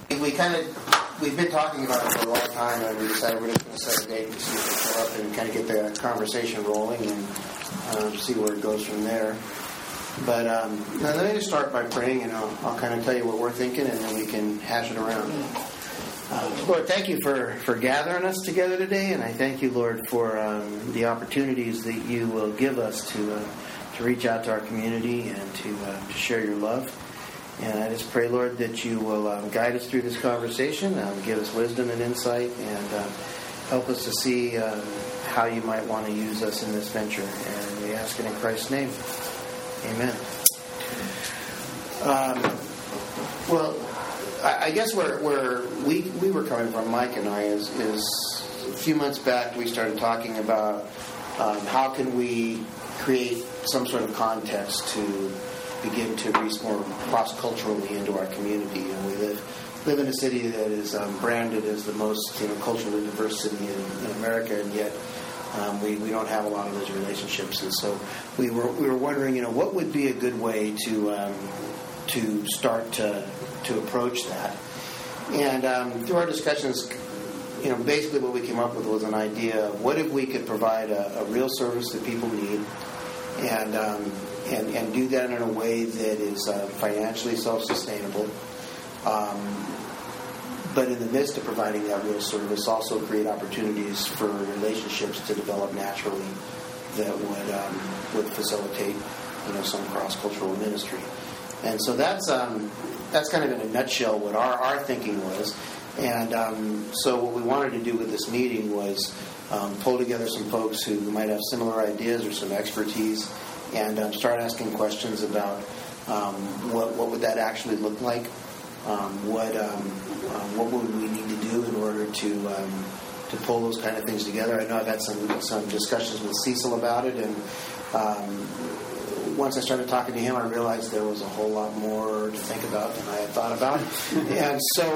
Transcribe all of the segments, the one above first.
We've been talking about it for a long time, and we decided we're just going to set a date and see if we show up and kind of get the conversation rolling and see where it goes from there. But now let me just start by praying, and I'll kind of tell you what we're thinking, and then we can hash it around. Lord, thank you for gathering us together today, and I thank you, Lord, for the opportunities that you will give us to reach out to our community and to share your love. And I just pray, Lord, that you will guide us through this conversation, give us wisdom and insight, and help us to see how you might want to use us in this venture. And we ask it in Christ's name. Amen. Well, I guess where we were coming from, Mike and I, is a few months back we started talking about how can we create some sort of context to begin to reach more cross-culturally into our community. And we live in a city that is branded as the most culturally diverse city in America, and yet we don't have a lot of those relationships. And so we were wondering, what would be a good way to start to approach that. And through our discussions, basically what we came up with was an idea of what if we could provide a real service that people need, and do that in a way that is financially self-sustainable, but in the midst of providing that real service, also create opportunities for relationships to develop naturally that would facilitate some cross-cultural ministry. And so that's kind of in a nutshell what our thinking was. And so what we wanted to do with this meeting was pull together some folks who might have similar ideas or some expertise, and start asking questions about what would that actually look like, what would we need to do in order to pull those kind of things together. I know I've had some discussions with Cecil about it, and once I started talking to him, I realized there was a whole lot more to think about than I had thought about. And so,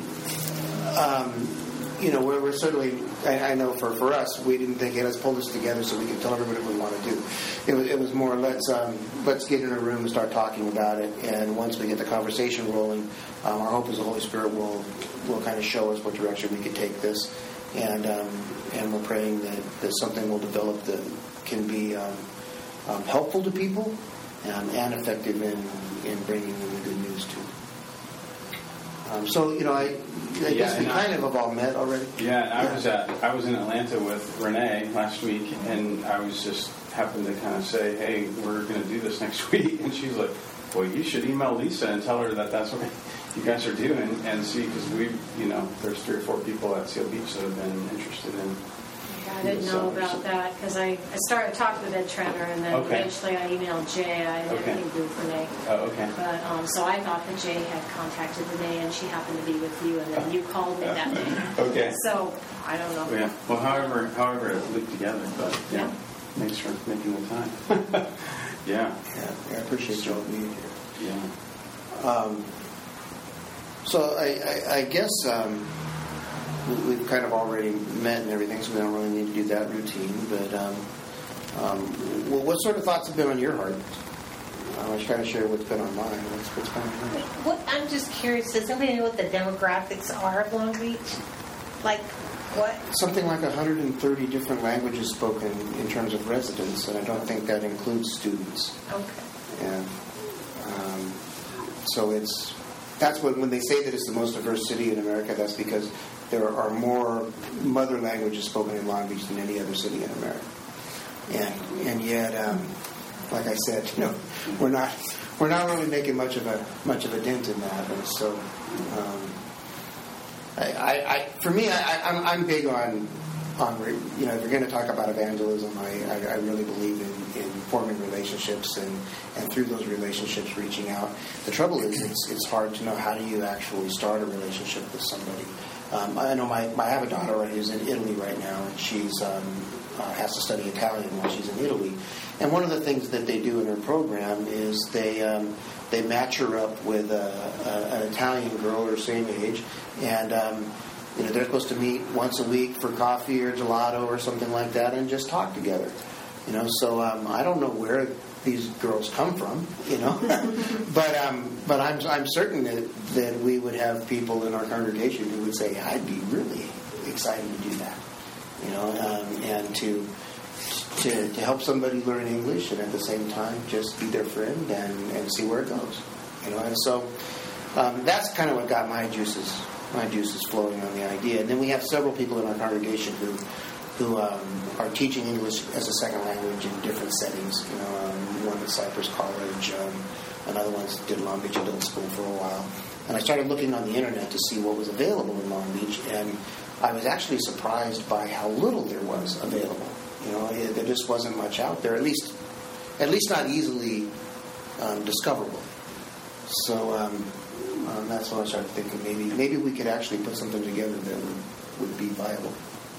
we're certainly, I know for us, we didn't think, hey, let's pull this together so we can tell everybody what we want to do. It was more, let's get in a room and start talking about it. And once we get the conversation rolling, our hope is the Holy Spirit will kind of show us what direction we could take this. And we're praying that something will develop that can be helpful to people and effective in bringing them the good news to them. I guess we kind of have all met already. Yeah, I was in Atlanta with Renee last week, and I was just happened to kind of say, hey, we're going to do this next week, and she's like, well, you should email Lisa and tell her that's what you guys are doing, and see, because there's 3 or 4 people at Seal Beach that have been interested in. I didn't know about that because I started talking with Ed Trenner, and then eventually I emailed Jay. I didn't group Renee. Oh, okay. But so I thought that Jay had contacted Renee, and she happened to be with you, and then you called me that day. Okay. So I don't know. Yeah. Well, however it looped together, but thanks for making the time. Yeah. I appreciate you all being here. Yeah. So I guess. We've kind of already met and everything, so we don't really need to do that routine. But what sort of thoughts have been on your heart? I was trying to share what's been on mine. What's been on yours? I'm just curious. Does anybody know what the demographics are of Long Beach? Like what? Something like 130 different languages spoken in terms of residents, and I don't think that includes students. Okay. And so that's when they say that it's the most diverse city in America. That's because there are more mother languages spoken in Long Beach than any other city in America, and yet, like I said, we're not really making much of a dent in that. And so, for me, I'm big on if you're going to talk about evangelism, I really believe in forming relationships and through those relationships reaching out. The trouble is it's hard to know how do you actually start a relationship with somebody. I know I have a daughter who's in Italy right now, and she's has to study Italian while she's in Italy. And one of the things that they do in her program is they match her up with an Italian girl her same age, and they're supposed to meet once a week for coffee or gelato or something like that, and just talk together. So I don't know where these girls come from, but I'm certain that we would have people in our congregation who would say, I'd be really excited to do that, and to help somebody learn English and at the same time just be their friend and see where it goes, and so that's kind of what got my juices flowing on the idea. And then we have several people in our congregation who are teaching English as a second language in different settings. One at Cypress College, another one did Long Beach Adult School for a while. And I started looking on the internet to see what was available in Long Beach, and I was actually surprised by how little there was available. There just wasn't much out there, at least not easily discoverable. So that's when I started thinking maybe we could actually put something together that would be viable.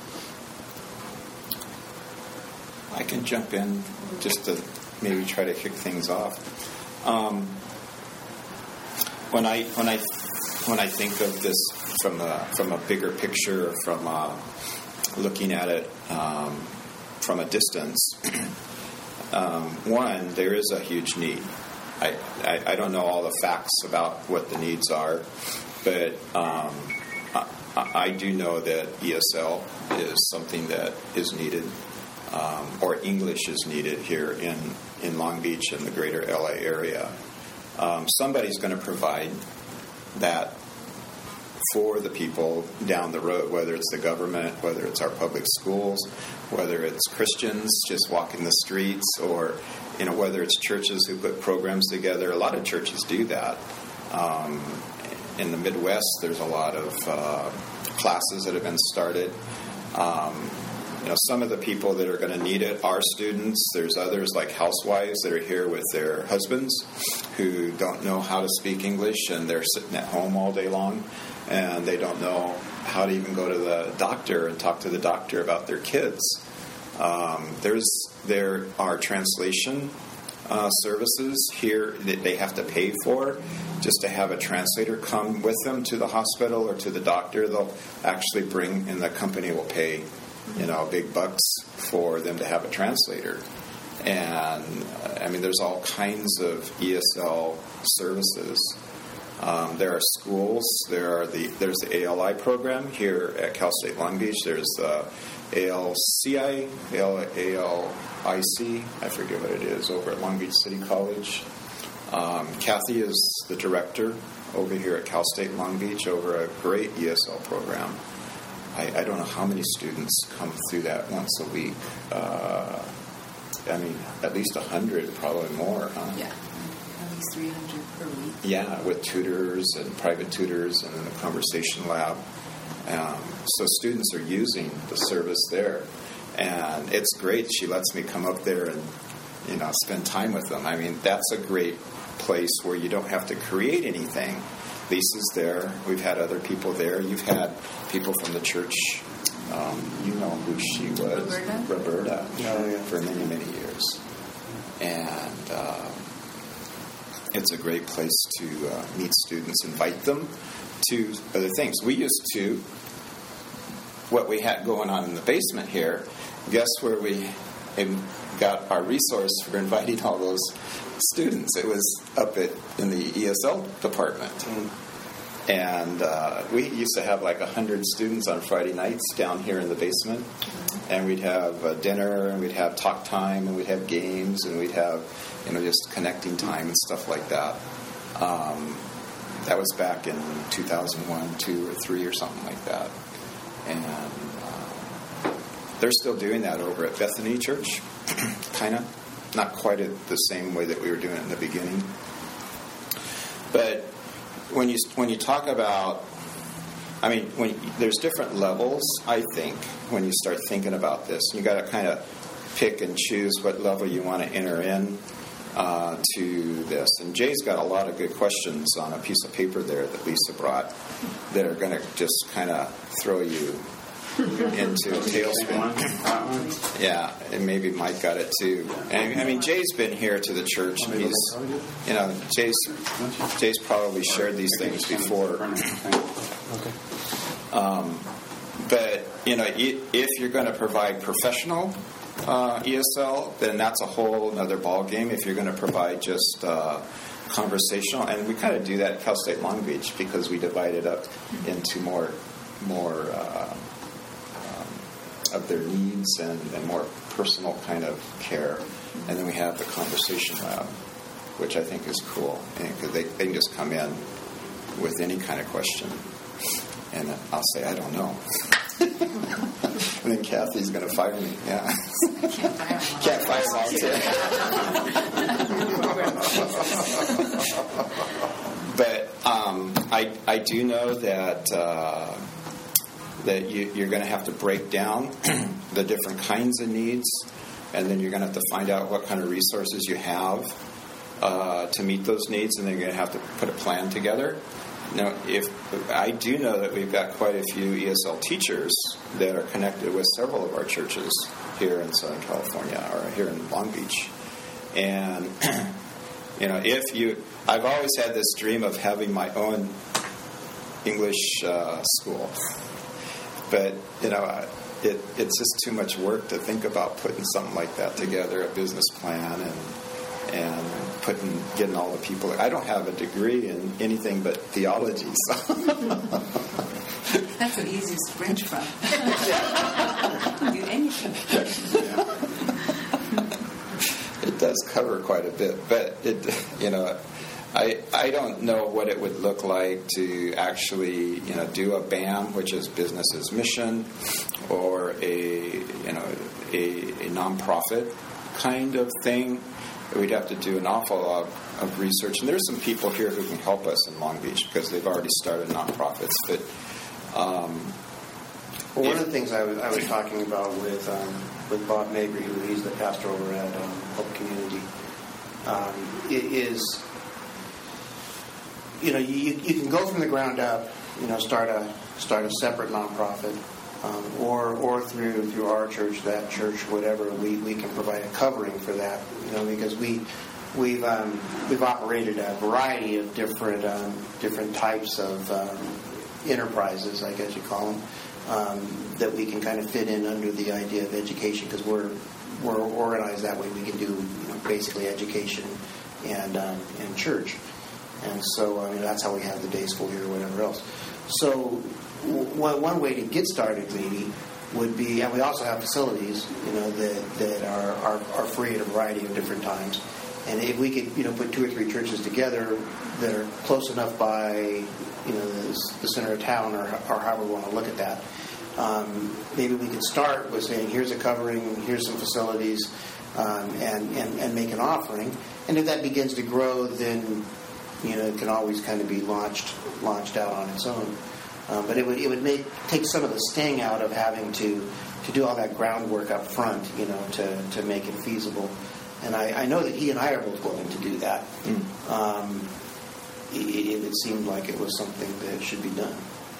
I can jump in just to maybe try to kick things off. When I think of this from a bigger picture, from looking at it from a distance, one, there is a huge need. I don't know all the facts about what the needs are, but I do know that ESL is something that is needed, or English is needed here in Long Beach and the greater LA area. Somebody's going to provide that for the people down the road, whether it's the government, whether it's our public schools, whether it's Christians just walking the streets, or whether it's churches who put programs together. A lot of churches do that. In the Midwest, there's a lot of classes that have been started. Some of the people that are going to need it are students. There's others like housewives that are here with their husbands who don't know how to speak English, and they're sitting at home all day long, and they don't know how to even go to the doctor and talk to the doctor about their kids. There are translation services here that they have to pay for just to have a translator come with them to the hospital or to the doctor. They'll actually bring, and the company will pay big bucks for them to have a translator. And there's all kinds of ESL services. There are schools. There's the ALI program here at Cal State Long Beach. There's the ALCI, ALIC, I forget what it is, over at Long Beach City College. Kathy is the director over here at Cal State Long Beach over a great ESL program. I don't know how many students come through that once a week. At least 100, probably more, huh? Yeah, at least 300 per week. Yeah, with tutors and private tutors and then a conversation lab. So students are using the service there. And it's great. She lets me come up there and, spend time with them. That's a great place where you don't have to create anything. Lisa's there. We've had other people there. You've had people from the church. You know who she was. Roberta. For many, many years. And it's a great place to meet students, invite them to other things. We used to, what we had going on in the basement here, guess where we got our resource for inviting all those students? It was up in the ESL department. And we used to have like 100 students on Friday nights down here in the basement. And we'd have dinner, and we'd have talk time, and we'd have games, and we'd have, just connecting time and stuff like that. That was back in 2001, 2 or 3 or something like that. And they're still doing that over at Bethany Church, kind of. Not quite the same way that we were doing it in the beginning. But when you talk about, there's different levels, I think, when you start thinking about this. You got to kind of pick and choose what level you want to enter in to this. And Jay's got a lot of good questions on a piece of paper there that Lisa brought that are going to just kind of throw you into a tailspin. Yeah, and maybe Mike got it too. And Jay's been here to the church, and he's, Jay's probably shared these things before. But if you're going to provide professional ESL, then that's a whole other ball game. If you're going to provide just conversational, and we kind of do that at Cal State Long Beach because we divide it up into more of their needs and more personal kind of care, and then we have the conversation lab, which I think is cool because they can just come in with any kind of question, and I'll say I don't know. And then Kathy's going to fire me. Yeah. Can't fire volunteer. But I do know that you're going to have to break down the different kinds of needs, and then you're going to have to find out what kind of resources you have to meet those needs, and then you're going to have to put a plan together. Now, if I do know that we've got quite a few ESL teachers that are connected with several of our churches here in Southern California or here in Long Beach, and I've always had this dream of having my own English school, but it's just too much work to think about putting something like that together, a business plan and getting all the people. I don't have a degree in anything but theology, so that's the easiest to branch from. Do anything. It does cover quite a bit, but I don't know what it would look like to actually do a BAM, which is Business as Mission, or a nonprofit kind of thing. We'd have to do an awful lot of research, and there's some people here who can help us in Long Beach because they've already started nonprofits. But one of the things I was talking about with Bob Mabry, who he's the pastor over at Hope Community, is you can go from the ground up, start a separate nonprofit, or through our church, that church, whatever, we can provide a covering for that, because we've operated a variety of different types of enterprises, I guess you call them, that we can kind of fit in under the idea of education, because we're organized that way. We can do basically education and church, and so that's how we have the day school here or whatever else. So one way to get started maybe would be, and we also have facilities, that are free at a variety of different times. And if we could, put 2 or 3 churches together that are close enough by, the center of town, or however we want to look at that, maybe we could start with saying, here's a covering, here's some facilities, and make an offering. And if that begins to grow, then it can always kind of be launched out on its own. But it would take some of the sting out of having to do all that groundwork up front, to make it feasible. And I know that he and I are both willing to do that. It seemed like it was something that should be done.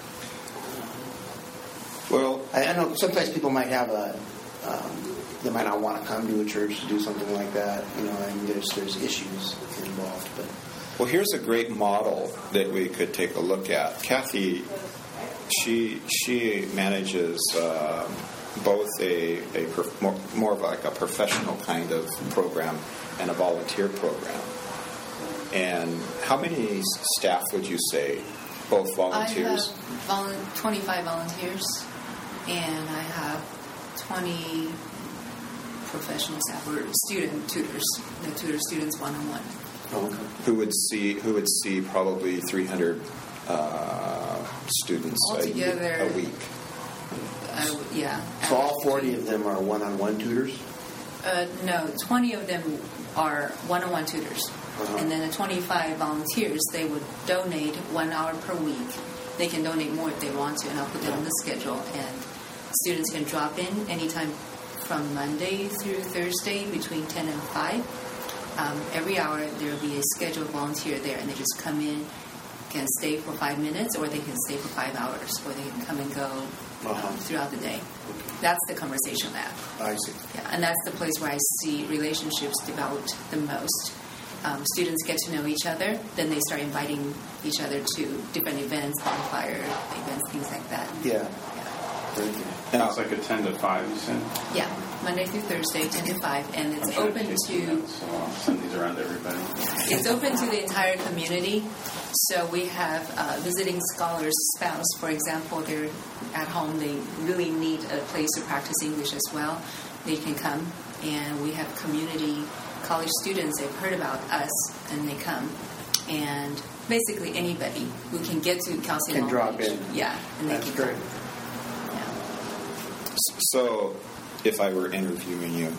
Well, I know sometimes people might have they might not want to come to a church to do something like that. There's issues involved, but. Well, here's a great model that we could take a look at. Kathy, she manages both more of like a professional kind of program and a volunteer program. And how many staff would you say, both volunteers? I have 25 volunteers, and I have 20 professional staff or student tutors that tutor students one-on-one. Who would see probably 300 students altogether, a week. Yeah. So all 40 of them are one-on-one tutors? No, 20 of them are one-on-one tutors. And then the 25 volunteers, they would donate 1 hour per week. They can donate more if they want to, and I'll put that on the schedule. And students can drop in anytime from Monday through Thursday between 10 and 5. Every hour there will be a scheduled volunteer there, and they just come in, can stay for 5 minutes, or they can stay for 5 hours, or they can come and go throughout the day. That's the conversation lab. I see. Yeah, and that's the place where I see relationships developed the most. Students get to know each other, then they start inviting each other to different events, bonfire events, things like that. Yeah. Now, It's like a 10 to 5, you said? Yeah, Monday through Thursday, 10 to 5, and it's open to So I'll send these around to everybody. it's open to the entire community. So we have visiting scholars' spouse, for example, they're at home, they really need a place to practice English as well. They can come, and we have community college students, they've heard about us, and they come. And basically anybody who can get to Cal State Can Long drop Beach. in. Yeah, and they That's can great. come. Yeah. so if I were interviewing you,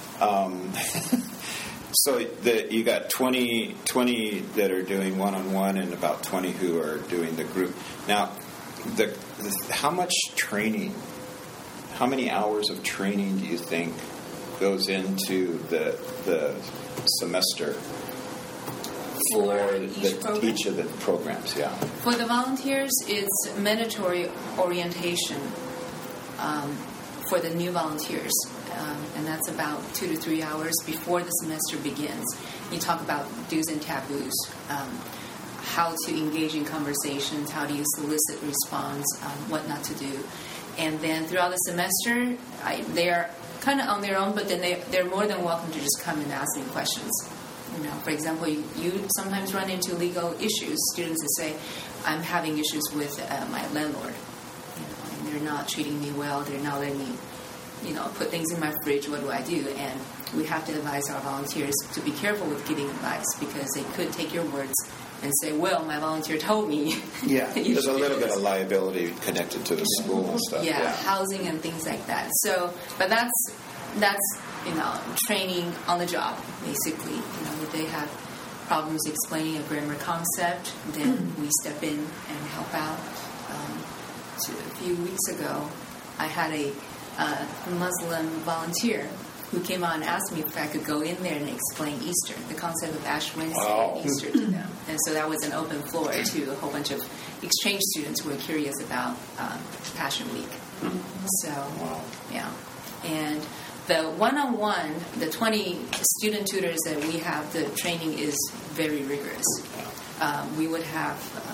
so you got 20 that are doing one-on-one and about 20 who are doing the group. Now, how much training, how many hours of training do you think goes into the semester for each of the programs? Yeah. For the volunteers, it's mandatory orientation for the new volunteers. And that's about 2 to 3 hours before the semester begins. You talk about do's and taboos, how to engage in conversations, how do you solicit response, what not to do. And then throughout the semester, they are kind of on their own, but then they're more than welcome to just come and ask me questions. You know, for example, you sometimes run into legal issues. Students that say, I'm having issues with my landlord. You know, and they're not treating me well. They're not letting me, put things in my fridge. What do I do? And we have to advise our volunteers to be careful with giving advice because they could take your words and say, well, my volunteer told me. Yeah. There's a little bit of liability connected to the school and stuff. Yeah, housing and things like that. So, but that's training on the job, basically. If they have problems explaining a grammar concept, then we step in and help out. A few weeks ago, I had a Muslim volunteer who came out and asked me if I could go in there and explain Easter, the concept of Ash Wednesday and Easter to them. And so that was an open floor to a whole bunch of exchange students who were curious about Passion Week. So, yeah. And the one-on-one, the 20 student tutors that we have, the training is very rigorous. We would have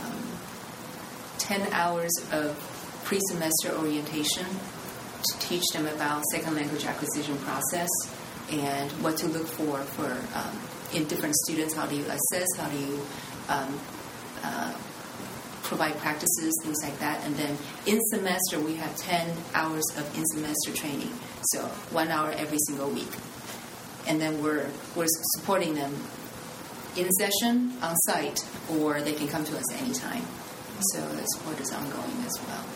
10 hours of pre-semester orientation to teach them about second language acquisition process and what to look for in different students. How do you assess? How do you provide practices, things like that. And then in semester, we have 10 hours of in-semester training. So 1 hour every single week. And then we're supporting them in session, on site, or they can come to us anytime. So the support is ongoing as well.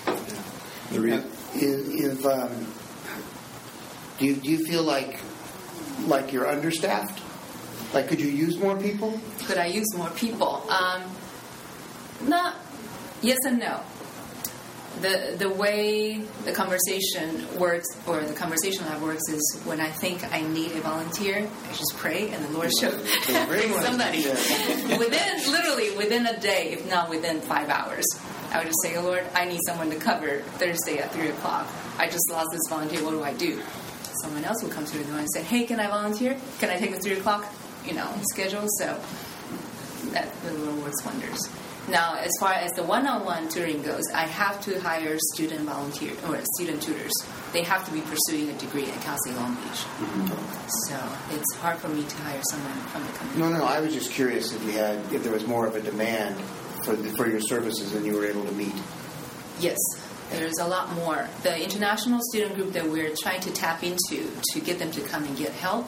Do you feel like you're understaffed? Like, could you use more people? Could I use more people? Not yes and no. The way the conversation works, or the conversation lab works, is when I think I need a volunteer, I just pray, and the Lord shows somebody. Yeah. Within a day, if not within 5 hours, I would just say, oh, Lord, I need someone to cover Thursday at 3 o'clock. I just lost this volunteer. What do I do? Someone else will come to the door and say, hey, can I volunteer? Can I take the 3 o'clock, schedule? So that the Lord works wonders. Now, as far as the one-on-one tutoring goes, I have to hire student tutors. They have to be pursuing a degree at Cal State Long Beach. Mm-hmm. So it's hard for me to hire someone from the community. No. I was just curious if there was more of a demand for your services than you were able to meet. Yes, there's a lot more. The international student group that we're trying to tap into to get them to come and get help,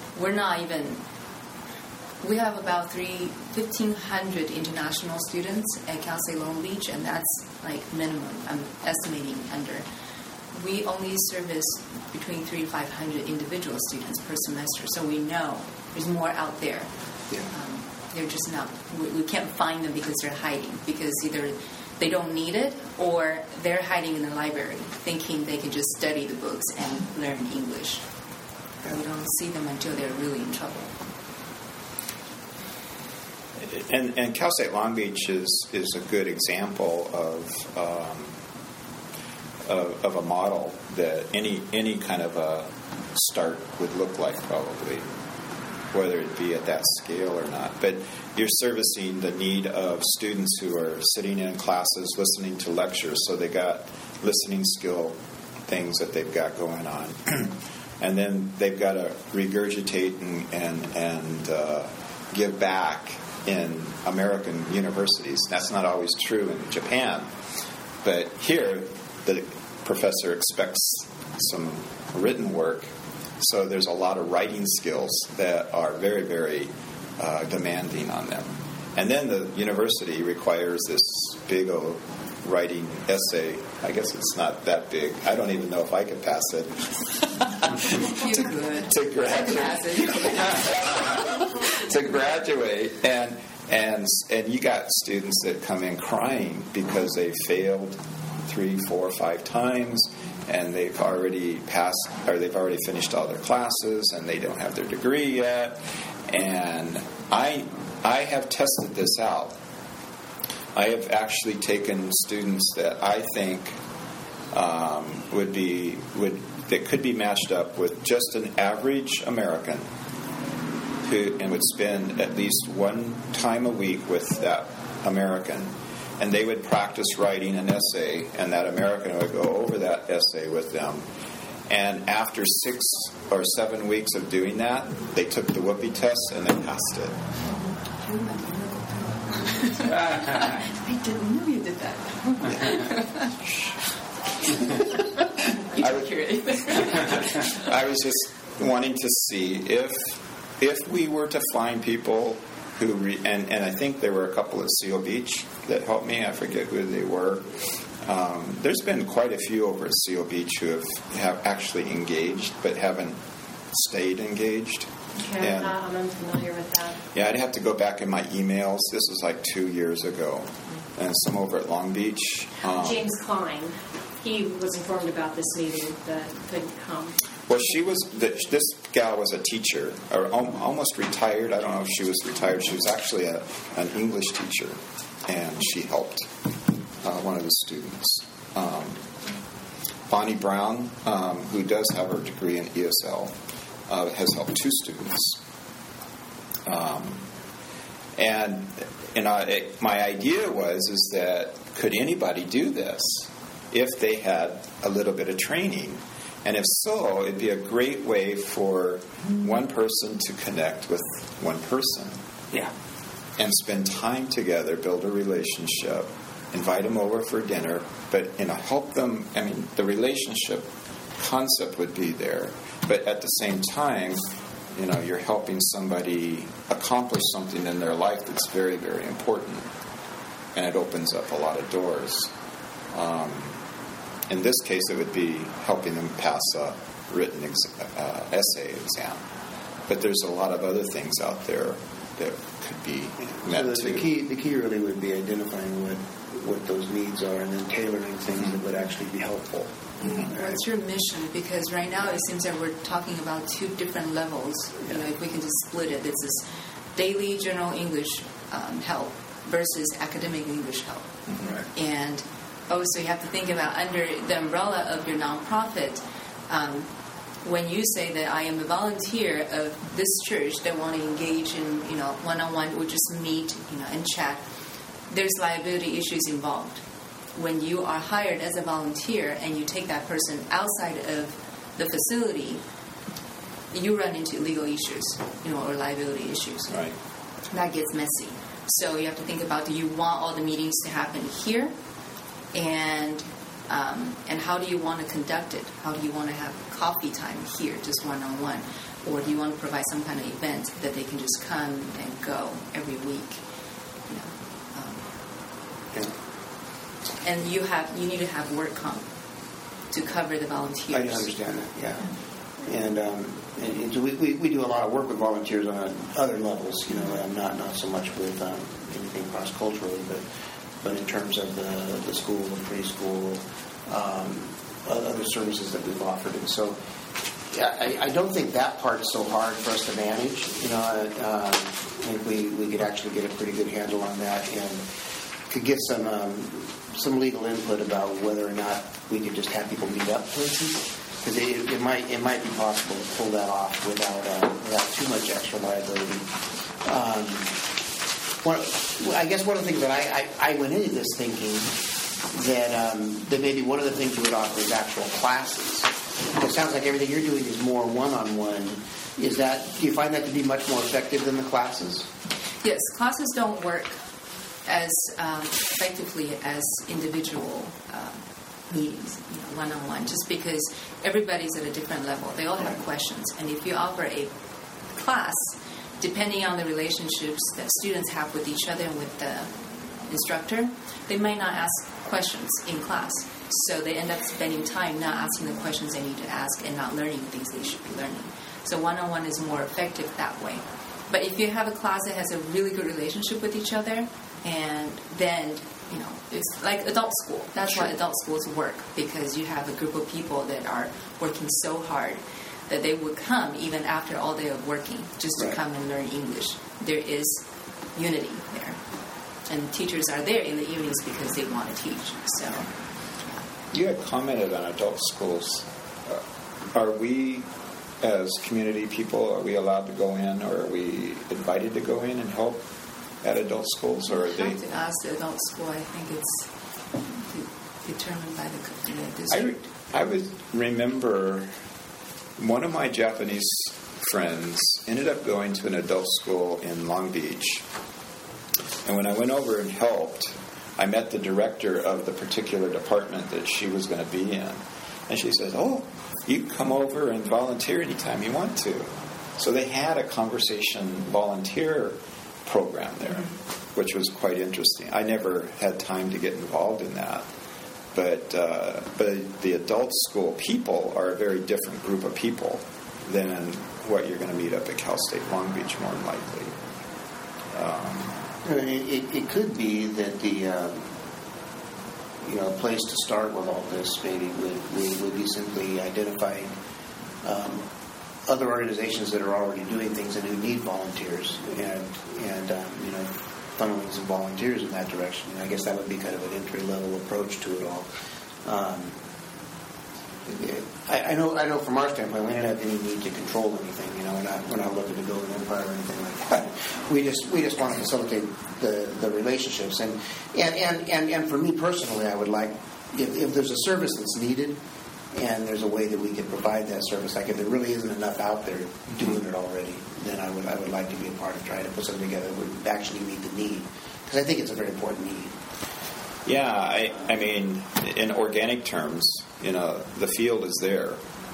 we have about 1,500 international students at Cal State Long Beach, and that's like minimum. I'm estimating under. We only service between 300 to 500 individual students per semester, so we know there's more out there. Yeah. They're just not. We can't find them because they're hiding, because either they don't need it or they're hiding in the library, thinking they can just study the books and learn English. We don't see them until they're really in trouble. And Cal State Long Beach is a good example of a model that any kind of a start would look like, probably. whether it be at that scale or not. But you're servicing the need of students who are sitting in classes, listening to lectures, so they got listening skill things that they've got going on. And then they've got to regurgitate and give back in American universities. That's not always true in Japan. But here, the professor expects some written work, so there's a lot of writing skills that are very, very demanding on them. And then the university requires this big old writing essay. I guess it's not that big. I don't even know if I could pass it. You could. To graduate. To graduate. And you got students that come in crying because they failed 3, 4, 5 times, and they've already passed, or they've already finished all their classes, and they don't have their degree yet. And I have tested this out. I have actually taken students that I think that could be matched up with just an average American and would spend at least one time a week with that American, and they would practice writing an essay, and that American would go over that essay with them. And after 6 or 7 weeks of doing that, they took the Whoopee test and they passed it. I didn't know you did that. I was just wanting to see if we were to find people who and I think there were a couple at Seal Beach that helped me. I forget who they were. There's been quite a few over at Seal Beach who have actually engaged but haven't stayed engaged. Okay, I'm unfamiliar with that. Yeah, I'd have to go back in my emails. This was like 2 years ago. And some over at Long Beach. James Klein, he was informed about this meeting but couldn't come. Well, this gal was a teacher, or almost retired. I don't know if she was retired. She was actually an English teacher, and she helped one of the students. Bonnie Brown, who does have her degree in ESL, has helped 2 students. My idea is that could anybody do this if they had a little bit of training? And if so, it'd be a great way for one person to connect with one person. Yeah. And spend time together, build a relationship, invite them over for dinner, but help them. I mean, the relationship concept would be there, but at the same time, you're helping somebody accomplish something in their life that's very, very important, and it opens up a lot of doors. In this case, it would be helping them pass a written essay exam. But there's a lot of other things out there that could be met so the key really would be identifying what those needs are and then tailoring things that would actually be helpful. Mm-hmm. What's your mission? Because right now it seems that we're talking about 2 different levels. Yeah. If we can just split it, it's this daily general English help versus academic English help. Mm-hmm. Right. And also you have to think about under the umbrella of your nonprofit, when you say that I am a volunteer of this church that want to engage in one-on-one or just meet and chat, there's liability issues involved. When you are hired as a volunteer and you take that person outside of the facility, you run into legal issues, or liability issues. Right. That gets messy. So you have to think about, do you want all the meetings to happen here? And how do you want to conduct it? How do you want to have coffee time here, just one-on-one? Or do you want to provide some kind of event that they can just come and go every week? And you need to have work comp to cover the volunteers. I understand that, yeah. And so we do a lot of work with volunteers on other levels, not so much with anything cross-culturally, but in terms of the school, the preschool, other services that we've offered. And so I don't think that part is so hard for us to manage. I think we could actually get a pretty good handle on that and could get some legal input about whether or not we could just have people meet up, for instance. because it might be possible to pull that off without too much extra liability. I guess one of the things that I went into this thinking that maybe one of the things you would offer is actual classes. It sounds like everything you're doing is more one-on-one. Do you find that to be much more effective than the classes? Yes, classes don't work as effectively as individual meetings, one-on-one, just because everybody's at a different level. They all have questions. And if you offer a class, depending on the relationships that students have with each other and with the instructor, they might not ask questions in class. So they end up spending time not asking the questions they need to ask and not learning things they should be learning. So one-on-one is more effective that way. But if you have a class that has a really good relationship with each other, and then, it's like adult school. That's why adult schools work, because you have a group of people that are working so hard that they would come even after all day of working just to come and learn English. There is unity there. And teachers are there in the evenings because they want to teach. So, You had commented on adult schools. Are we, as community people, are we allowed to go in, or are we invited to go in and help at adult schools, or are they? I have to ask the adult school. I think it's determined by the district. I would remember one of my Japanese friends ended up going to an adult school in Long Beach, and when I went over and helped, I met the director of the particular department that she was going to be in, and she says, "Oh, you can come over and volunteer anytime you want to." So they had a conversation volunteer program there, which was quite interesting. I never had time to get involved in that, but the adult school people are a very different group of people than what you're going to meet up at Cal State Long Beach, more than likely. It could be that the a place to start with all this maybe would be simply identifying other organizations that are already doing things and who need volunteers, and funneling some volunteers in that direction. I guess that would be kind of an entry level approach to it all. I know from our standpoint, we don't have any need to control anything. We're not looking to build an empire or anything like that. We just want to facilitate the relationships. And for me personally, I would like, if there's a service that's needed, and there's a way that we can provide that service, like if there really isn't enough out there doing it already, then I would like to be a part of trying to put something together that would actually meet the need, because I think it's a very important need. Yeah, I mean, in organic terms, the field is there,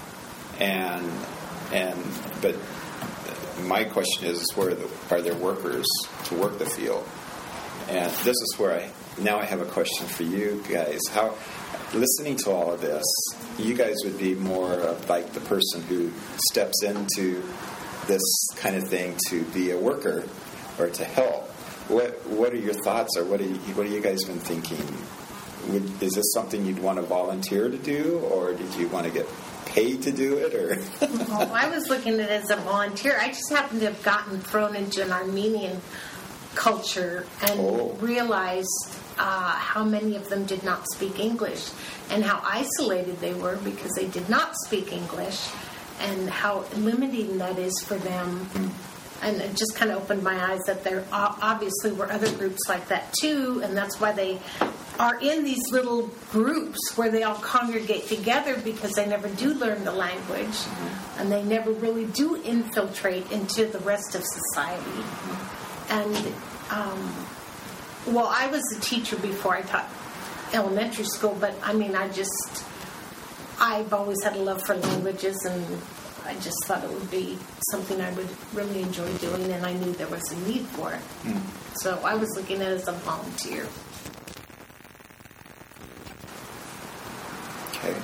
but my question is, are there workers to work the field? And this is where I have a question for you guys. Listening to all of this, you guys would be more of like the person who steps into this kind of thing to be a worker or to help. What are your thoughts, or what are you guys been thinking? Is this something you'd want to volunteer to do, or did you want to get paid to do it? Or Well, I was looking at it as a volunteer. I just happened to have gotten thrown into an Armenian culture and realized how many of them did not speak English, and how isolated they were because they did not speak English, and how limiting that is for them. And it just kind of opened my eyes that there obviously were other groups like that too, and that's why they are in these little groups where they all congregate together, because they never do learn the language, and they never really do infiltrate into the rest of society. And I was a teacher before I taught elementary school, but I mean, I've always had a love for languages, and I just thought it would be something I would really enjoy doing, and I knew there was a need for it. So I was looking at it as a volunteer. Okay.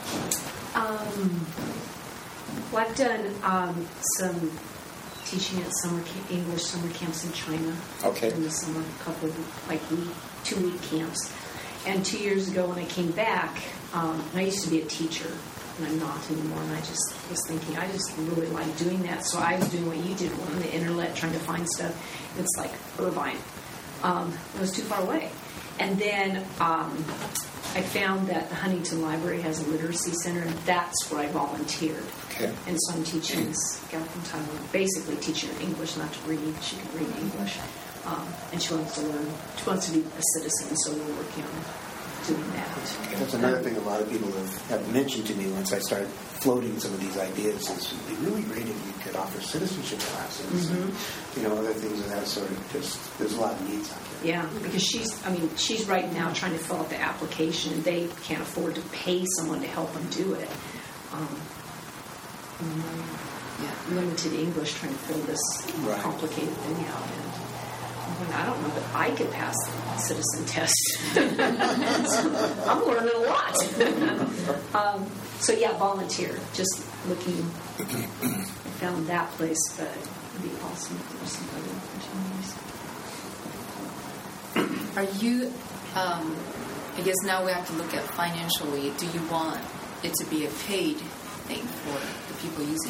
Well, I've done some teaching at English summer camps in China. Okay. In the summer, a couple of 2-week camps. And 2 years ago when I came back, and I used to be a teacher, and I'm not anymore, and I just was thinking, I just really like doing that. So I was doing what you did on the internet, trying to find stuff. It's like Irvine. It was too far away. And then I I found that the Huntington Library has a literacy center, and that's where I volunteered. Okay. And so I'm teaching this gal from Taiwan, basically teaching her English, not to read. She can read English. And she wants to learn, she wants to be a citizen, so we're working on doing that. That's another thing a lot of people have mentioned to me once I started floating some of these ideas is it'd be really great if you could offer citizenship classes and, other things of that sort of there's a lot of needs out there. Yeah, because she's right now trying to fill out the application, and they can't afford to pay someone to help them do it. Limited English trying to fill this complicated thing out. And I don't know that I could pass the citizen test. I'm learning a lot. Volunteer. Just looking. I found that place, but it'd be awesome if there was some other opportunities. Are you, I guess now we have to look at financially, do you want it to be a paid thing for the people using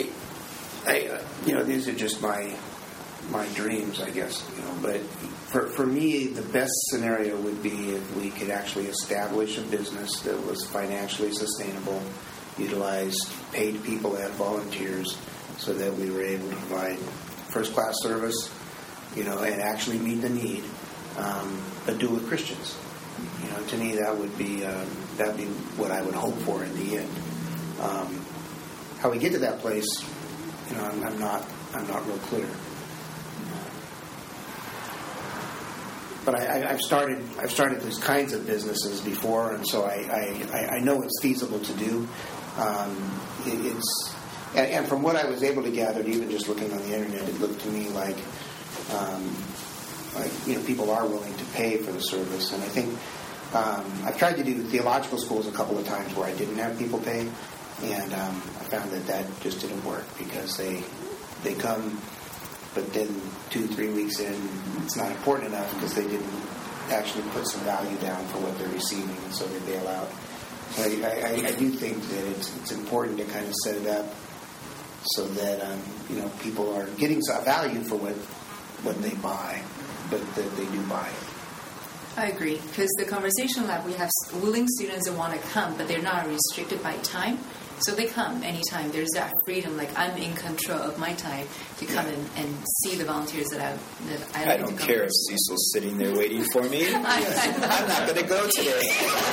it? These are just my dreams, I guess, but for me, the best scenario would be if we could actually establish a business that was financially sustainable, utilized paid people and volunteers so that we were able to provide first-class service, and actually meet the need, but do it with Christians. To me, that'd be what I would hope for in the end. How we get to that place, I'm not real clear. But I've started these kinds of businesses before, and so I know it's feasible to do. And from what I was able to gather, even just looking on the internet, it looked to me like people are willing to pay for the service. And I think I've tried to do theological schools a couple of times where I didn't have people pay, and I found that just didn't work because they come. But then 2-3 weeks in, it's not important enough because they didn't actually put some value down for what they're receiving, and so they bail out. So I do think that it's important to kind of set it up so that people are getting some value for what they buy, but that they do buy it. I agree, because the Conversation Lab, we have willing students that want to come, but they're not restricted by time. So they come anytime. There's that freedom, like I'm in control of my time to come and see the volunteers that I don't care if Cecil's sitting there waiting for me. I'm not going to go today.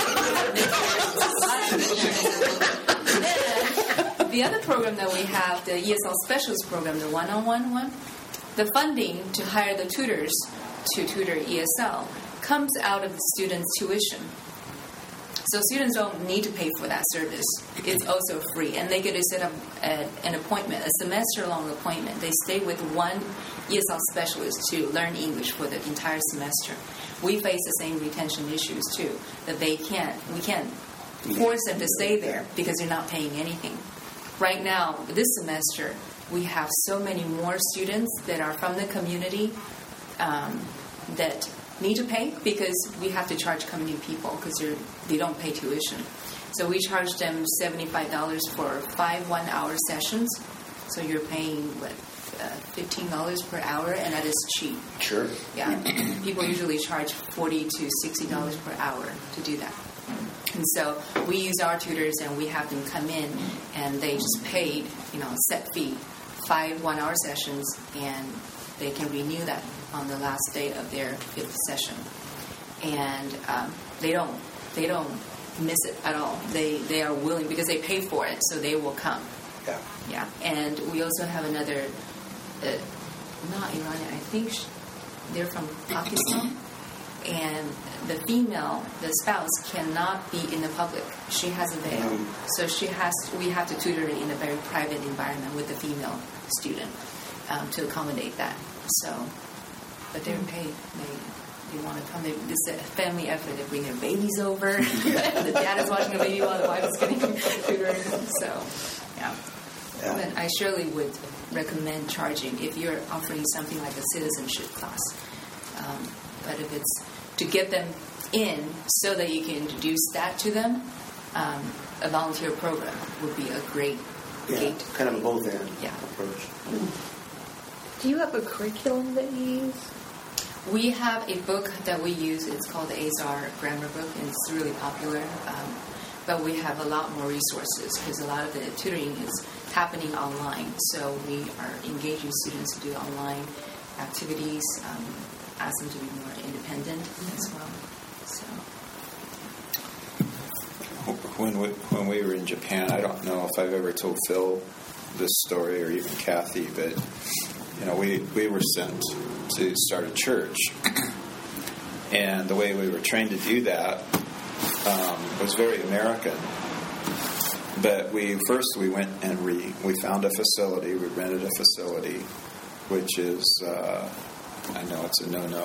The other program that we have, the ESL Specialist Program, the one-on-one one, the funding to hire the tutors to tutor ESL comes out of the students' tuition. So students don't need to pay for that service. It's also free. And they get to set up an appointment, a semester-long appointment. They stay with one ESL specialist to learn English for the entire semester. We face the same retention issues, too, that we can't force them to stay there because they're not paying anything. Right now, this semester, we have so many more students that are from the community that need to pay because we have to charge community people because they don't pay tuition. So we charge them $75 for 5 one-hour sessions. So you're paying, $15 per hour, and that is cheap. Sure. Yeah. People usually charge $40 to $60 per hour to do that. And so we use our tutors, and we have them come in, and they just paid, set fee, 5 one-hour sessions, and they can renew that on the last day of their 5th session. And they don't miss it at all. They are willing because they pay for it, so they will come. Yeah. And we also have another, not Iranian, I think they're from Pakistan. And the female, the spouse, cannot be in the public. She has a veil. So we have to tutor her in a very private environment with the female student to accommodate that. So, but they're paid. They want to come. It's a family effort. They bring their babies over. The dad is watching the baby while the wife is getting tutored. So, yeah. But I surely would recommend charging if you're offering something like a citizenship class. But if it's to get them in so that you can introduce that to them, a volunteer program would be a great gate. Kind of a both-end approach. Do you have a curriculum that you use? We have a book that we use. It's called the Azar Grammar Book, and it's really popular. But we have a lot more resources because a lot of the tutoring is happening online. So we are engaging students to do online activities, ask them to be more independent as well. So. When we were in Japan, I don't know if I've ever told Phil this story or even Kathy, but we were sent to start a church, and the way we were trained to do that was very American. But we went and we found a facility. We rented a facility, which is I know it's a no-no.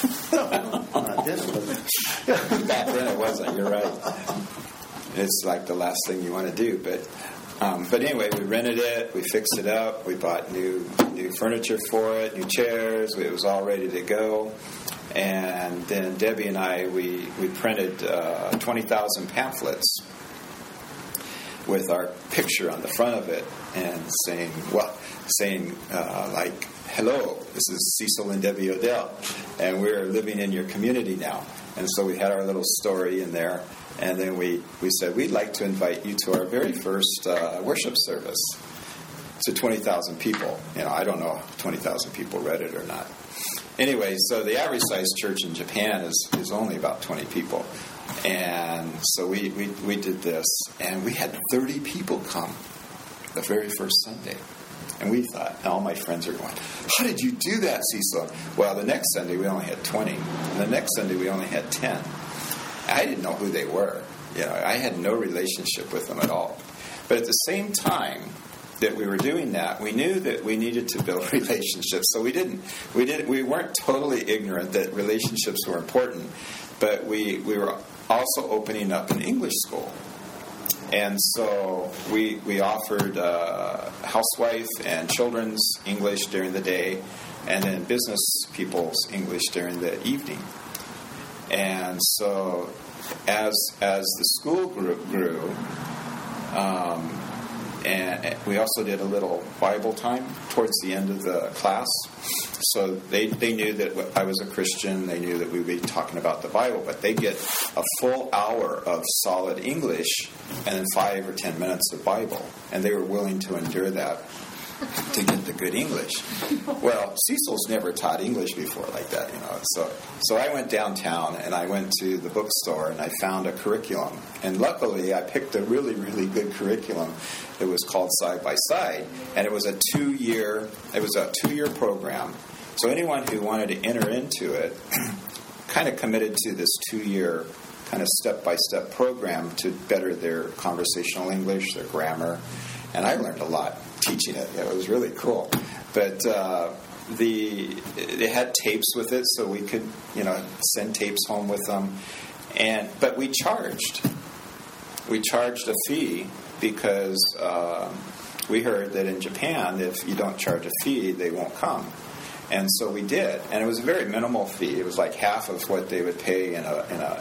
Back then it wasn't. You're right. It's like the last thing you want to do, but anyway, we rented it, we fixed it up, we bought new furniture for it, new chairs, it was all ready to go. And then Debbie and I, we printed 20,000 pamphlets with our picture on the front of it and saying like, hello, this is Cecil and Debbie Odell, and we're living in your community now. And so we had our little story in there. And then we said, we'd like to invite you to our very first worship service to 20,000 people. I don't know if 20,000 people read it or not. Anyway, so the average size church in Japan is only about 20 people. And so we did this, and we had 30 people come the very first Sunday. And we thought, and all my friends are going, how did you do that, Cecil? Well, the next Sunday we only had 20. And the next Sunday we only had 10. I didn't know who they were. I had no relationship with them at all. But at the same time that we were doing that, we knew that we needed to build relationships. So we weren't totally ignorant that relationships were important, but we were also opening up an English school. And so we offered housewife and children's English during the day, and then business people's English during the evening. And so as the school grew, and we also did a little Bible time towards the end of the class. So they knew that I was a Christian. They knew that we would be talking about the Bible. But they get a full hour of solid English and then 5 or 10 minutes of Bible. And they were willing to endure that to get the good English. Well, Cecil's never taught English before like that, So I went downtown and I went to the bookstore and I found a curriculum. And luckily, I picked a really, really good curriculum. It was called Side by Side, and it was a 2-year program. So anyone who wanted to enter into it kind of committed to this 2-year kind of step-by-step program to better their conversational English, their grammar. And I learned a lot teaching it. It was really cool. But they had tapes with it, so we could, send tapes home with them. But we charged. We charged a fee because we heard that in Japan, if you don't charge a fee, they won't come. And so we did, and it was a very minimal fee. It was like half of what they would pay in a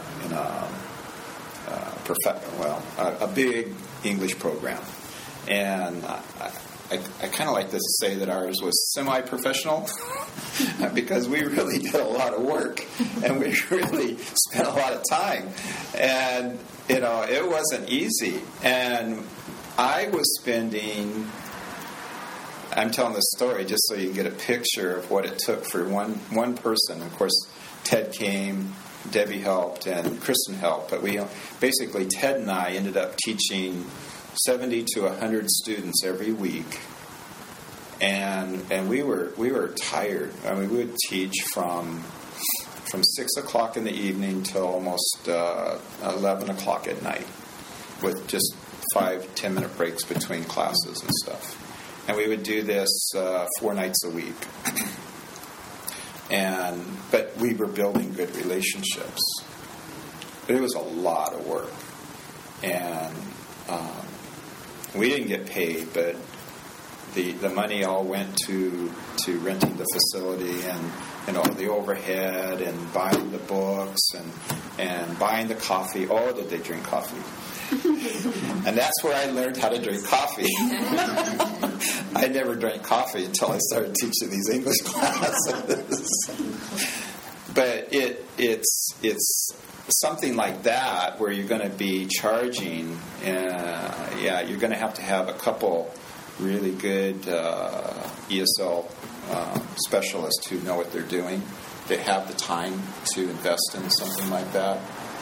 big English program. And I kind of like to say that ours was semi-professional because we really did a lot of work and we really spent a lot of time. And, it wasn't easy. And I was spending... I'm telling this story just so you can get a picture of what it took for one person. Of course, Ted came, Debbie helped, and Kristen helped. But basically, Ted and I ended up teaching 70 to 100 students every week, and we were tired. I mean, we would teach from 6 o'clock in the evening till almost 11 o'clock at night, with just 5-10 minute breaks between classes and stuff. And we would do this 4 nights a week. But we were building good relationships. But it was a lot of work. And we didn't get paid, but the money all went to renting the facility and the overhead and buying the books and buying the coffee. Oh, did they drink coffee? And that's where I learned how to drink coffee. I never drank coffee until I started teaching these English classes. But it's something like that where you're going to be charging. You're going to have a couple really good ESL specialists who know what they're doing. They have the time to invest in something like that.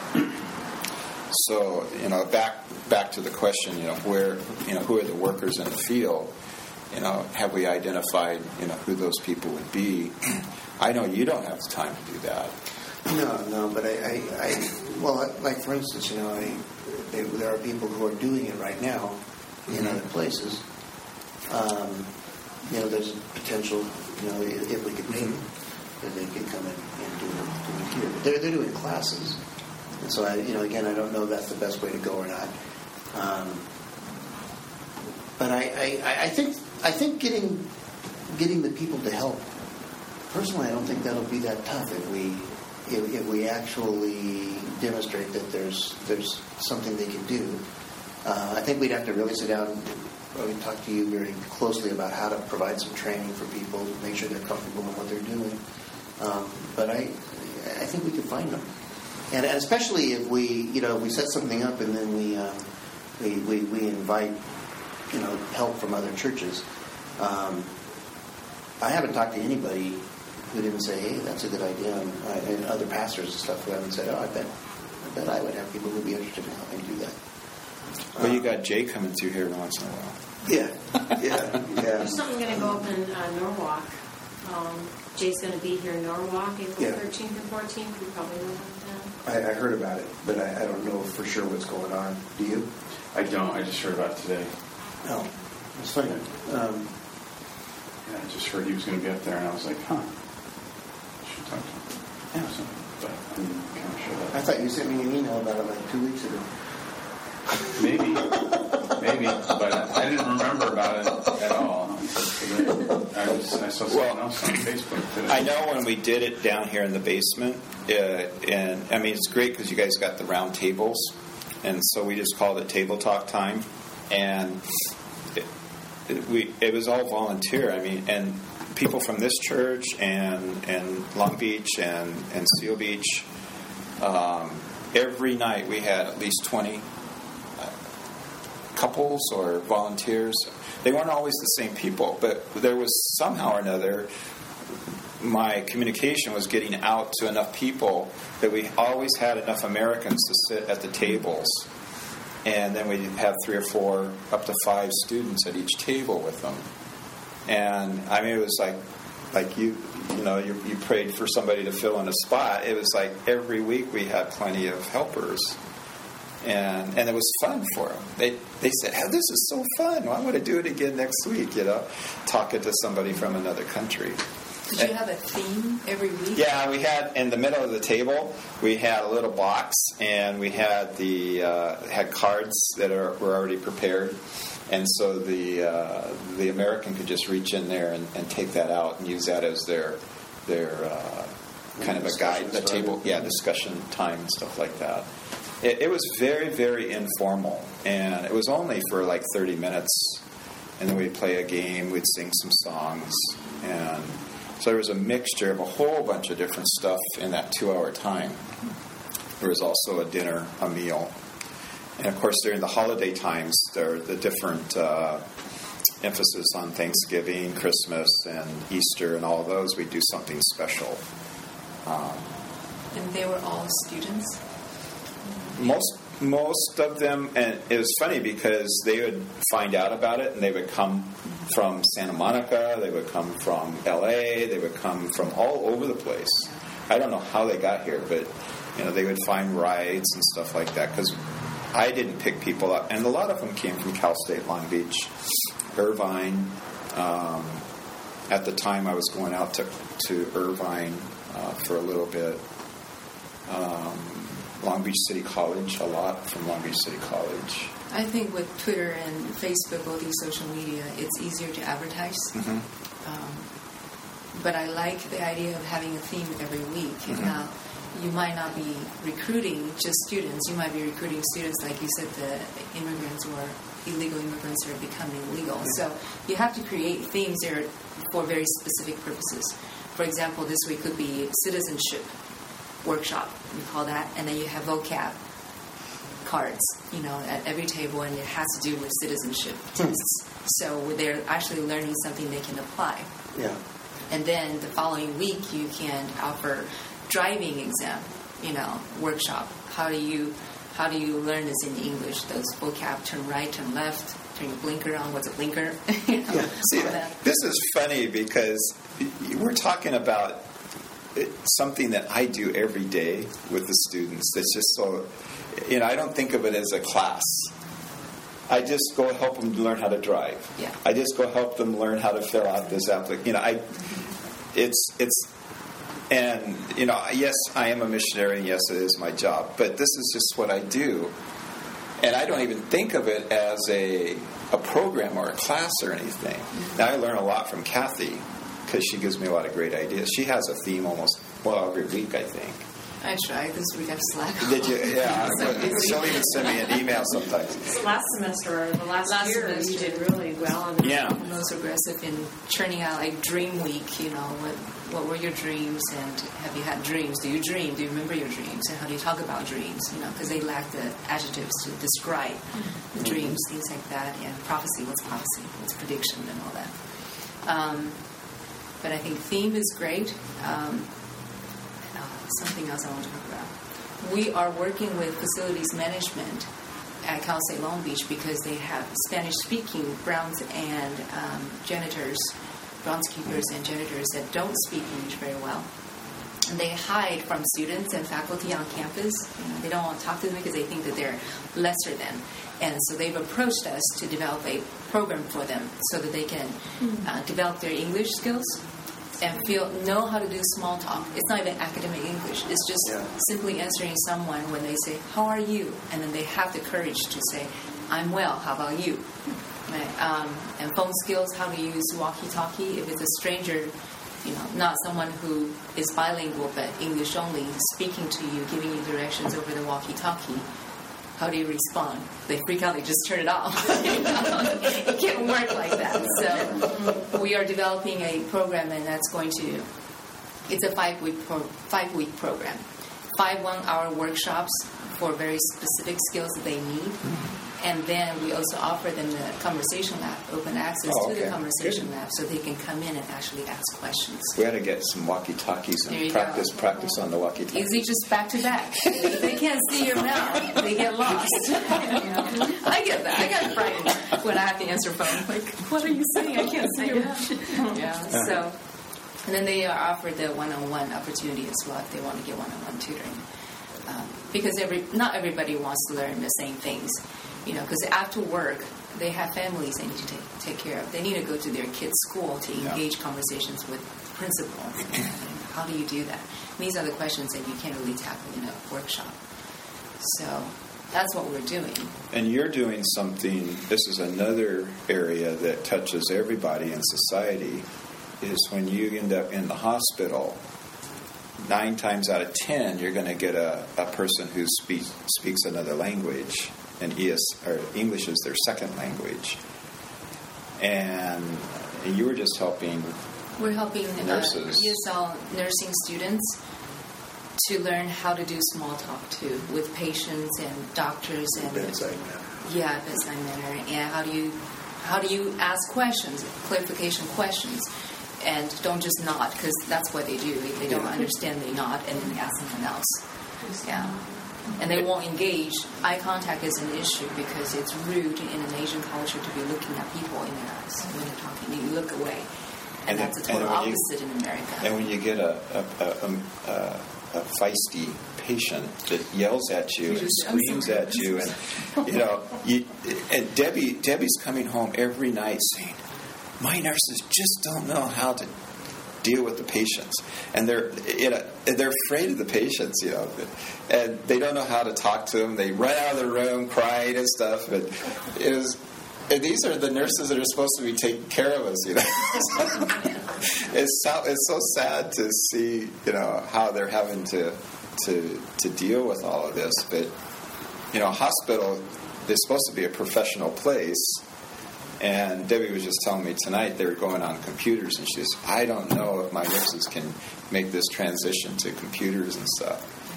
So, back to the question, where, who are the workers in the field? Have we identified, who those people would be? I know you don't have the time to do that. No, but like for instance, there are people who are doing it right now in other places. There's a potential, if we could pay them, that they could come in and do it here. But they're doing classes, and so again, I don't know if that's the best way to go or not. But I think getting the people to help. Personally, I don't think that'll be that tough if we actually demonstrate that there's something they can do. I think we'd have to really sit down and talk to you very closely about how to provide some training for people, make sure they're comfortable in what they're doing. But I think we could find them, and especially if we set something up and then we invite help from other churches. I haven't talked to anybody who didn't say, "Hey, that's a good idea," and other pastors and stuff who haven't said, "Oh, I bet I would have people who would be interested in helping do that." Well, you got Jay coming through here once in a while. Yeah. There's something going to go up in Norwalk. Jay's going to be here in Norwalk April 13th and 14th. You probably know about that. I heard about it, but I don't know for sure what's going on. Do you? I don't. I just heard about it today. No. It's funny. I just heard he was going to be up there, and I was like, I should talk to him. Yeah. So, but I'm kind of sure that. I thought you sent me an email about it like 2 weeks ago. Maybe, but I didn't remember about it at all. I saw something else on Facebook today. I know when we did it down here in the basement, and I mean, it's great because you guys got the round tables, and so we just called it Table Talk Time, and it was all volunteer. I mean, and people from this church and Long Beach and Seal Beach, every night we had at least 20 couples or volunteers. They weren't always the same people, but there was somehow or another my communication was getting out to enough people that we always had enough Americans to sit at the tables, and then we'd have 3 or 4 up to 5 students at each table with them. And I mean, it was like you prayed for somebody to fill in a spot. It was like every week we had plenty of helpers. And it was fun for them. They said, "Oh, this is so fun. Well, I want to do it again next week." Talking to somebody from another country. Did you have a theme every week? Yeah, we had in the middle of the table. We had a little box, and we had had cards that were already prepared, and so the American could just reach in there and take that out and use that as their kind of a guide, a table, discussion time and stuff like that. It was very, very informal, and it was only for like 30 minutes, and then we'd play a game, we'd sing some songs, and so there was a mixture of a whole bunch of different stuff in that 2-hour time. There was also a dinner, a meal, and of course during the holiday times, there are the different emphasis on Thanksgiving, Christmas, and Easter, and all of those. We'd do something special. And they were all students? Most of them, and it was funny because they would find out about it and they would come from Santa Monica, they would come from LA, they would come from all over the place. I don't know how they got here, but they would find rides and stuff like that because I didn't pick people up, and a lot of them came from Cal State Long Beach, Irvine. At the time, I was going out to Irvine for a little bit. Long Beach City College, a lot from Long Beach City College. I think with Twitter and Facebook, all these social media, it's easier to advertise. Mm-hmm. But I like the idea of having a theme every week. Mm-hmm. Now, you might not be recruiting just students. You might be recruiting students, like you said, the immigrants or illegal immigrants are becoming legal. Mm-hmm. So you have to create themes that are for very specific purposes. For example, this week could be citizenship workshop, we call that, and then you have vocab cards, at every table, and it has to do with citizenship tests. So they're actually learning something they can apply. Yeah. And then the following week, you can offer driving exam, workshop. How do you learn this in English? Those vocab: turn right, turn left, turn your blinker on. What's a blinker? See, this is funny because we're talking about something that I do every day with the students. That's just so, I don't think of it as a class. I just go help them learn how to drive. Yeah. I just go help them learn how to fill out this application. Yes, I am a missionary, and yes, it is my job. But this is just what I do, and I don't even think of it as a program or a class or anything. Now I learn a lot from Kathy because she gives me a lot of great ideas. She has a theme every week, I think. I tried this week. I've slacked. Did you? Yeah. She'll even send me an email sometimes. Last semester or the last year, semester. you did really well. Yeah. Most aggressive in churning out like Dream Week. What were your dreams, and have you had dreams? Do you dream? Do you remember your dreams? And how do you talk about dreams? Because they lack the adjectives to describe the dreams, things like that. And prophecy. What's prophecy? What's prediction and all that. But I think theme is great. Something else I want to talk about. We are working with facilities management at Cal State Long Beach because they have Spanish-speaking grounds and groundskeepers and janitors that don't speak English very well. And they hide from students and faculty on campus. They don't want to talk to them because they think that they're lesser than. And so they've approached us to develop a program for them so that they can develop their English skills and know how to do small talk. It's not even academic English. It's just simply answering someone when they say, "How are you?" And then they have the courage to say, "I'm well. How about you?" Right? And phone skills, how to use walkie-talkie. If it's a stranger, not someone who is bilingual but English only, speaking to you, giving you directions over the walkie-talkie, how do you respond? They freak out. They just turn it off. It can't work like that. So we are developing a program, and that's it's a 5-week program. 5 1-hour workshops for very specific skills that they need. And then we also offer them the conversation lab, open access to the conversation lab, so they can come in and actually ask questions. We had to get some walkie-talkies and practice on the walkie-talkies. Easy, just back to back. If they can't see your mouth, they get lost. I get that. I got frightened when I have to answer phone. Like, what are you saying? I can't see your mouth. So, and then they are offered the one-on-one opportunity as well if they want to get one-on-one tutoring. Because not everybody wants to learn the same things. Because after work, they have families they need to take care of. They need to go to their kids' school to engage conversations with the principal. How do you do that? And these are the questions that you can't really tackle in a workshop. So that's what we're doing. And you're doing something, this is another area that touches everybody in society, is when you end up in the hospital, 9 times out of 10, you're going to get a person who speaks another language. And English is their second language. And you were just helping. We're helping nurses. ESL nursing students to learn how to do small talk too with patients and doctors and bedside manner. Yeah, bedside manner. And how do you ask questions, clarification questions, and don't just nod because that's what they do. They don't understand, they nod and then ask someone else. Yeah. And they won't engage. Eye contact is an issue because it's rude in an Asian culture to be looking at people in their eyes when they're talking. You look away. And that's a total opposite in America. And when you get a feisty patient that yells at you and screams at you, and and Debbie's coming home every night saying, "My nurses just don't know how to deal with the patients," and they're afraid of the patients, and they don't know how to talk to them. They run out of the room crying and stuff. But and these are the nurses that are supposed to be taking care of us. It's so sad to see how they're having to deal with all of this. But a hospital is supposed to be a professional place. And Debbie was just telling me tonight they were going on computers, and she says, I don't know if my nurses can make this transition to computers and stuff.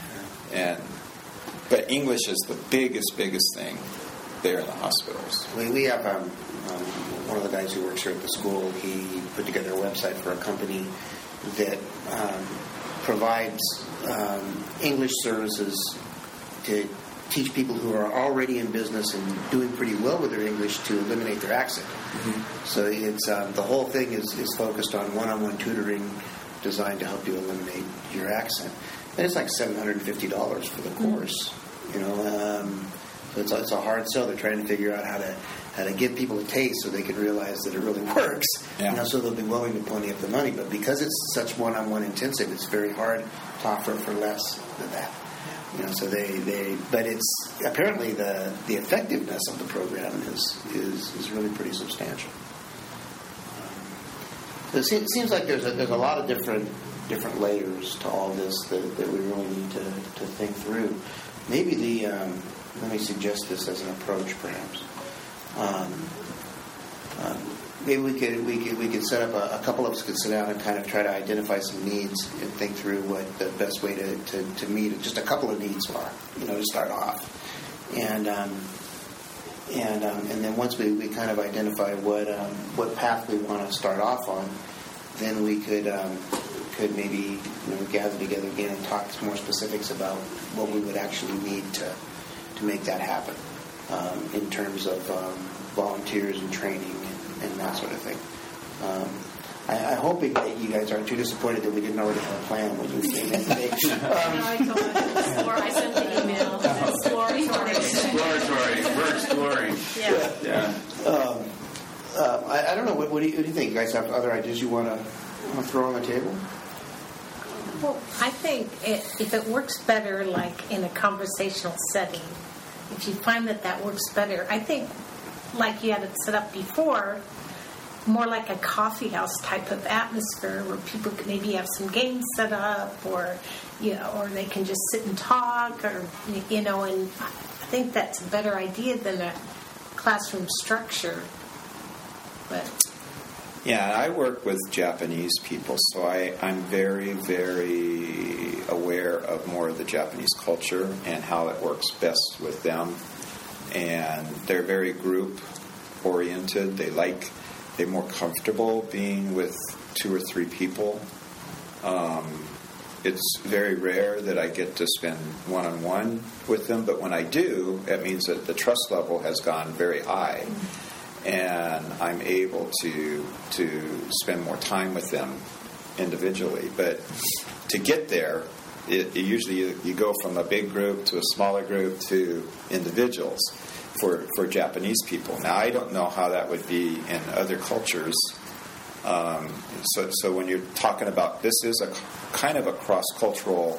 But English is the biggest thing there in the hospitals. We have one of the guys who works here at the school. He put together a website for a company that provides English services to teach people who are already in business and doing pretty well with their English to eliminate their accent. Mm-hmm. So it's the whole thing is focused on one-on-one tutoring designed to help you eliminate your accent. And it's like $750 for the course. So it's a hard sell. They're trying to figure out how to give people a taste so they can realize that it really works. Yeah. So they'll be willing to pony up the money. But because it's such one-on-one intensive, it's very hard to offer for less than that. But it's apparently the effectiveness of the program is really pretty substantial. So it seems like there's a lot of different layers to all this that we really need to think through. Maybe let me suggest this as an approach, perhaps. Maybe we could set up a couple of us could sit down and kind of try to identify some needs and think through what the best way to meet just a couple of needs are, to start off, and then once we kind of identify what path we want to start off on, then we could maybe gather together again and talk more specifics about what we would actually need to make that happen in terms of volunteers and training and that sort of thing. I'm hoping that you guys aren't too disappointed that we didn't already have a plan when you came in today. I sent the email. Exploratory. We're exploring. Yeah. I don't know. What do you think? You guys have other ideas you want to throw on the table? Well, I think if it works better, like in a conversational setting, if you find that works better, I think, like you had it set up before, more like a coffee house type of atmosphere where people could maybe have some games set up, or they can just sit and talk, or and I think that's a better idea than a classroom structure. But yeah, I work with Japanese people, so I'm very, very aware of more of the Japanese culture and how it works best with them. And they're very group-oriented. They're more comfortable being with 2 or 3 people. It's very rare that I get to spend one-on-one with them, but when I do, it means that the trust level has gone very high. And I'm able to spend more time with them individually. But to get there, usually you go from a big group to a smaller group to individuals for Japanese people. Now, I don't know how that would be in other cultures. So when you're talking about, this is a kind of a cross-cultural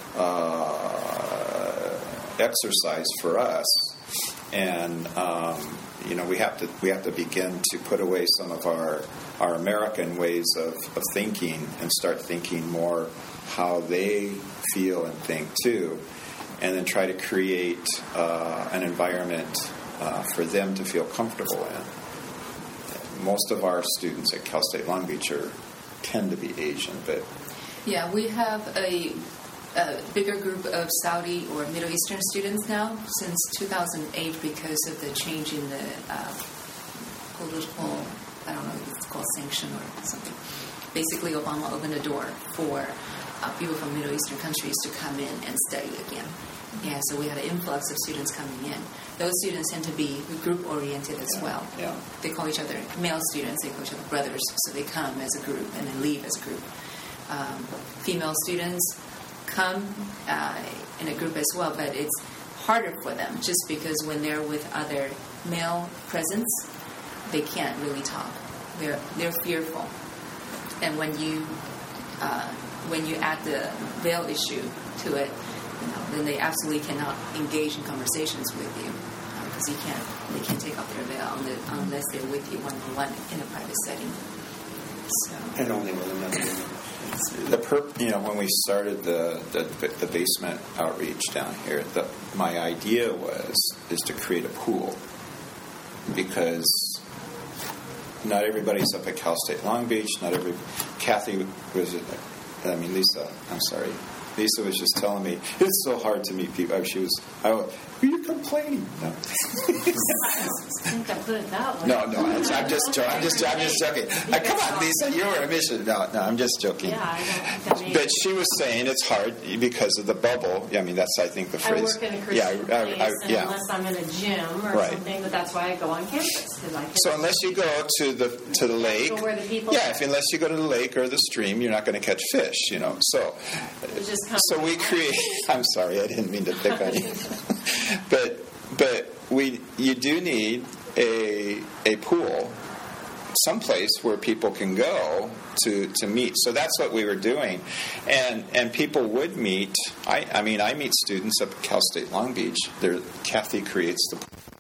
exercise for us. And we have to begin to put away some of our American ways of thinking and start thinking more how they feel and think too, and then try to create an environment for them to feel comfortable in. Most of our students at Cal State Long Beach tend to be Asian, but yeah, we have a bigger group of Saudi or Middle Eastern students now since 2008 because of the change in the political, I don't know if it's called sanction or something. Basically, Obama opened a door for people from Middle Eastern countries to come in and study again. And so we had an influx of students coming in. Those students tend to be group-oriented as well. Yeah. They call each other, male students, they call each other brothers, so they come as a group and then leave as a group. Female students come in a group as well, but it's harder for them just because when they're with other male presence, they can't really talk. They're fearful, and when you add the veil issue to it, then they absolutely cannot engage in conversations with you because they can't take off their veil unless they're with you one-on-one in a private setting. So. And only with another woman. When we started the basement outreach down here, my idea is to create a pool, because not everybody's up at Cal State Long Beach. Not every Kathy was. Lisa. I'm sorry. Lisa was just telling me it's so hard to meet people. Are you complaining? No. I think I put it that way. No. I'm just joking. Come on, Lisa. You were a mission. No. I'm just joking. Yeah, I don't think I made But it. she was saying it's hard because of the bubble. I mean, that's I think the I phrase. work in a Christian place, and yeah. unless I'm in a gym or Right. something, but that's why I go on campus because I can. So unless you go to the lake, Go where the people unless you go to the lake or the stream, you're not going to catch fish. So It just comes so we create. I'm sorry, I didn't mean to pick on you, but you do need a pool, someplace where people can go to meet. So that's what we were doing, and people would meet. I meet students up at Cal State Long Beach. Kathy creates the